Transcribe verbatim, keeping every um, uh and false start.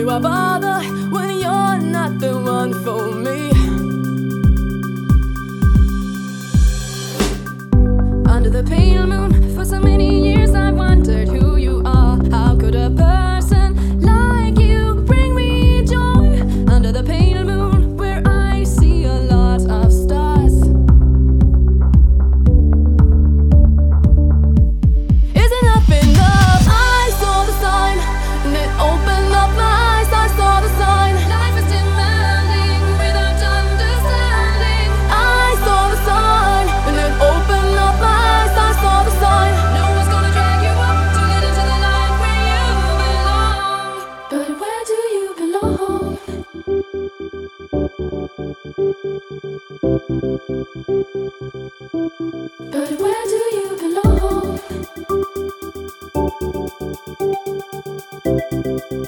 do I bother when you're not the one for me? Under the pale moon, for so many years I wondered who you are. How could a person like you bring me joy? Under the pale moon, where I see a lot of stars. Isn't up enough? I saw the sign, and it opened up my eyes. I saw the sign. Life is demanding without understanding. I saw the sign, and it opened up my eyes. I saw the sign. No one's gonna drag you up to get into the light where you belong. But where do you belong? But where do you belong?